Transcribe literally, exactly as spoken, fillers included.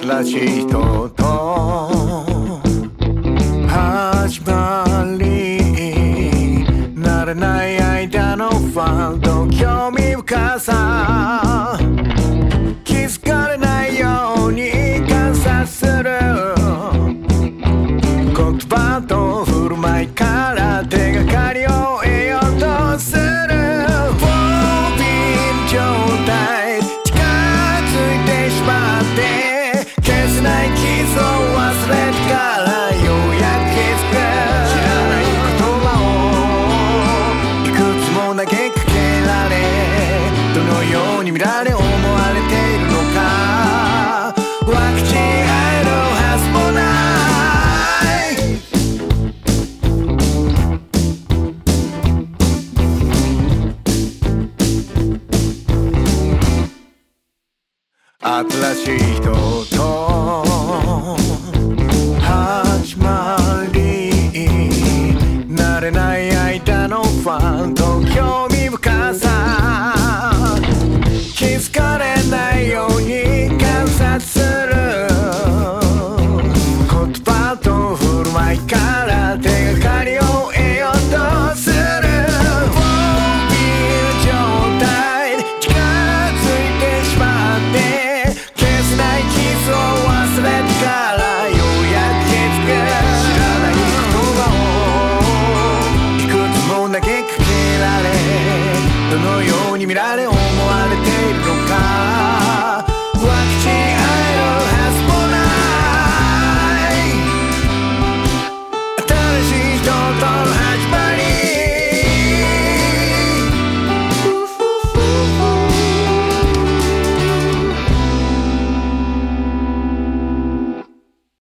新しい人と始まり、慣れない間のファンと興味深さ、気づかれないように観察する、言葉と振る舞いから手がかりを得ようとする。フォービー状態、近づいてしまって消せない傷を忘れてからようやく気づく。知らない言葉をいくつも投げかけられ、どのように見られ思われているのか分かち合えるはずもない。新しい人と始まり、慣れない間のファンと興味深さ、気づかれないように観察する、言葉と振る舞いから手がかりを得ようとする。フォービー状態で近づいてしまって消せない傷を忘れてからようやく気づく。知らない言葉をいくつも投げかけられ、どのように見られ思われているのか